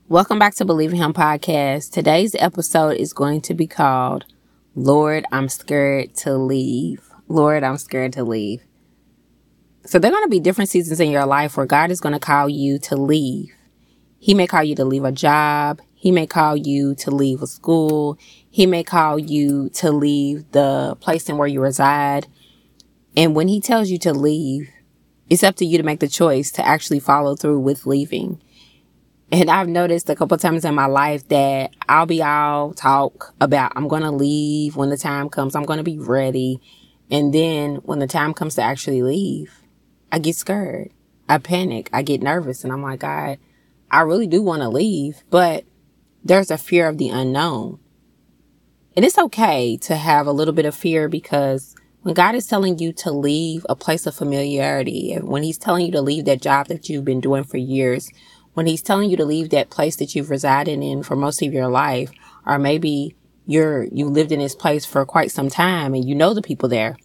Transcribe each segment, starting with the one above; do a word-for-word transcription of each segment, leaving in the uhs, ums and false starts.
Welcome back to Believe in Him podcast. Today's episode is going to be called Lord, I'm Scared to Leave. Lord, I'm Scared to Leave. So there are going to be different seasons in your life where God is going to call you to leave. He may call you to leave a job. He may call you to leave a school. He may call you to leave the place in where you reside. And when he tells you to leave, it's up to you to make the choice to actually follow through with leaving. And I've noticed a couple times in my life that I'll be all talk about, I'm going to leave when the time comes. I'm going to be ready. And then when the time comes to actually leave, I get scared. I panic. I get nervous. And I'm like, God, I really do want to leave. But there's a fear of the unknown. And it's okay to have a little bit of fear, because when God is telling you to leave a place of familiarity, and when he's telling you to leave that job that you've been doing for years, when he's telling you to leave that place that you've resided in for most of your life, or maybe you're, you lived in this place for quite some time and you know the people there,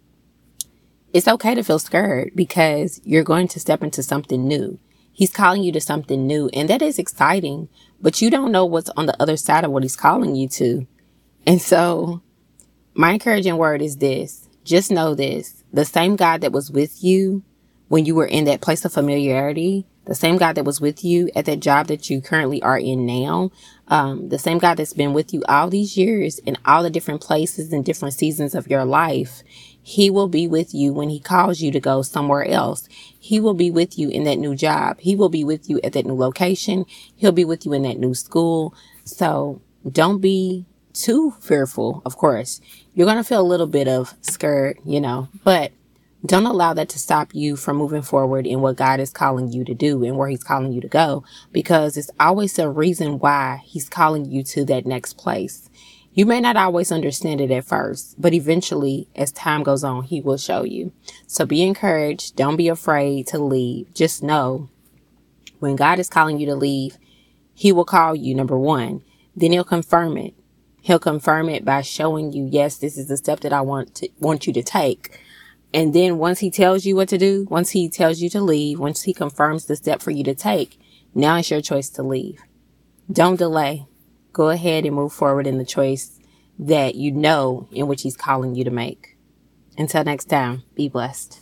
it's okay to feel scared, because you're going to step into something new. He's calling you to something new, and that is exciting, but you don't know what's on the other side of what he's calling you to. And so my encouraging word is this: just know this: the same God that was with you when you were in that place of familiarity, the same God that was with you at that job that you currently are in now, um, the same God that's been with you all these years in all the different places and different seasons of your life, he will be with you when he calls you to go somewhere else. He will be with you in that new job. He will be with you at that new location. He'll be with you in that new school. So don't be too fearful. Of course, you're going to feel a little bit of scared, you know, but don't allow that to stop you from moving forward in what God is calling you to do and where he's calling you to go, because it's always a reason why he's calling you to that next place. You may not always understand it at first, but eventually, as time goes on, he will show you. So be encouraged. Don't be afraid to leave. Just know when God is calling you to leave, he will call you, number one. Then he'll confirm it. He'll confirm it by showing you, yes, this is the step that I want to want you to take. And then once he tells you what to do, once he tells you to leave, once he confirms the step for you to take, now it's your choice to leave. Don't delay. Go ahead and move forward in the choice that you know in which he's calling you to make. Until next time, be blessed.